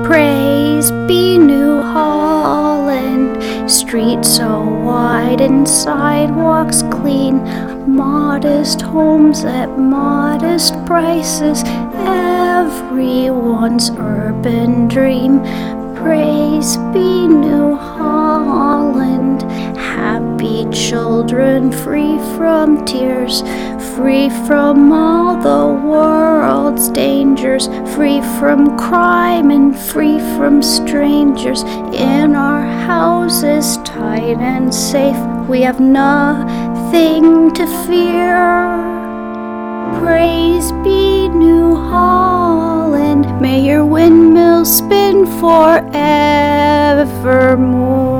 Praise be New Holland, streets so wide and sidewalks clean, modest homes at modest prices, everyone's urban dream. Praise be New Holland, happy children free from tears, free from all the world's dangers, free from crime and free from strangers. In our houses tight and safe, we have nothing to fear. Praise be New Holland, may your windmills spin forevermore.